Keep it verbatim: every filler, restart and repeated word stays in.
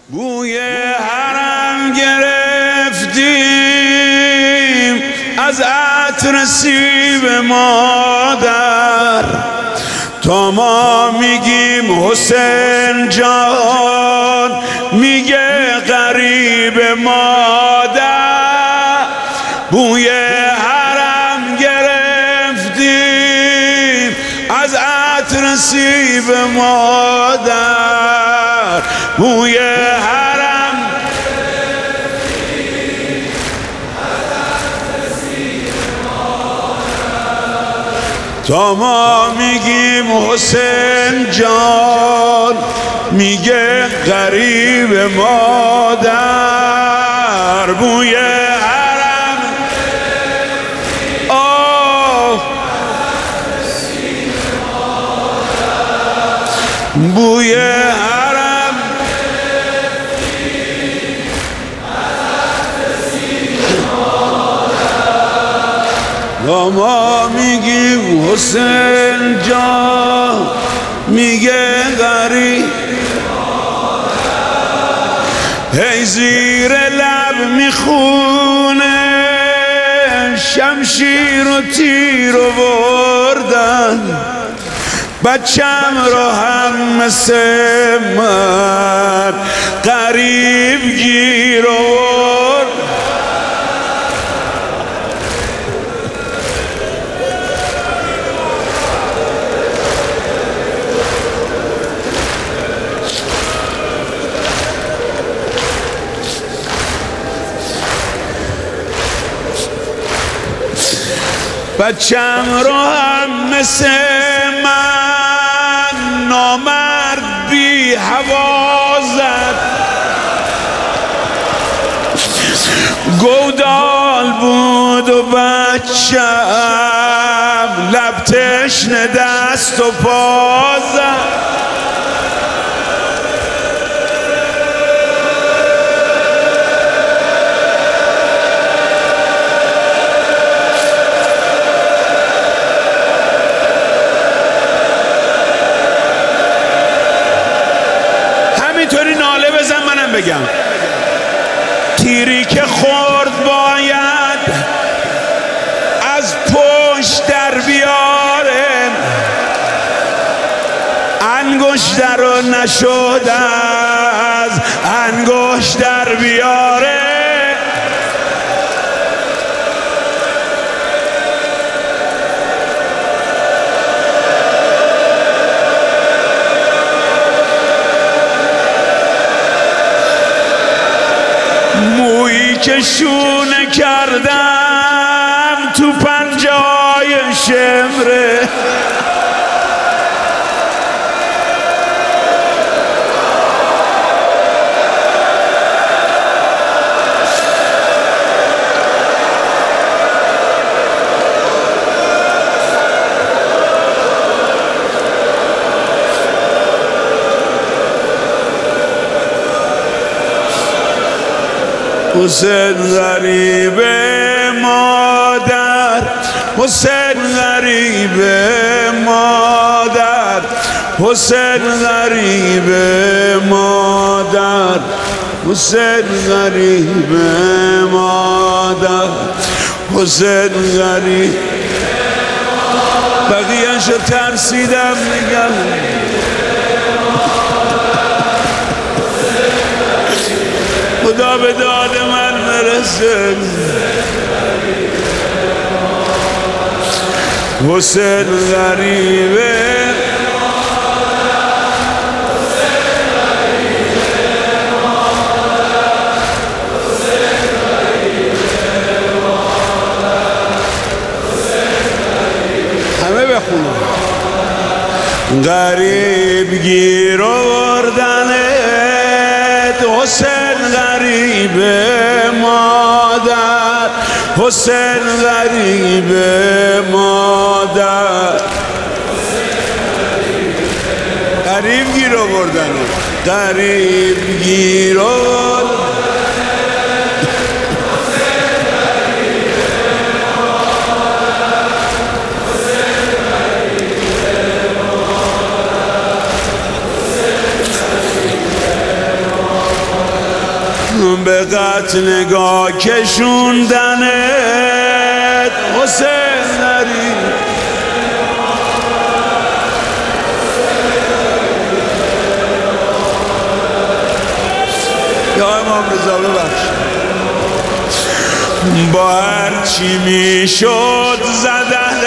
بوی حرم گرفتیم از عطر سیب مادر، تا ما میگیم حسین جان میگه غریب مادر. بوی حرم گرفتیم از عطر سیب مادر، بوی حرم گرفتیم از عطر سیب مادر، تا ما میگیم حسین جان میگه غریب مادر. بوی حرم آه بوی حرم تا ما میگیم حسین جان میگه غریب. هی زیر لب میخونه شمشیر و تیر و بردن، بچم رو هم مثل من غریب گیر آورد. بچم رو هم مثل من نامرد بی هوا زد، گودال بود و بچم لب تشنه دست و پا زد. همینطوری ناله بزن منم بگم. تیری که خورد باید از پشت در بیاره، انگشتر رو نشد از انگشت در بیاره. مویی که شونه کردم تو پنجای شمره، حسین غریب مادر، حسین غریب مادر، حسین غریب مادر، حسین غریب مادر، حسین غریب. بقیه‌شو ترسیدم میگم. خدا به داد من برسه. حسین غریبه همه بخونم. غریب گیر آوردنت حسین غریب مادر، حسین غریب مادر، غریب گیر آوردنت، غریب گیر آوردنت. به قتل نگاه کشوندنت حسین نری یا امام رضا ببخش با هر چی میشد زد اهل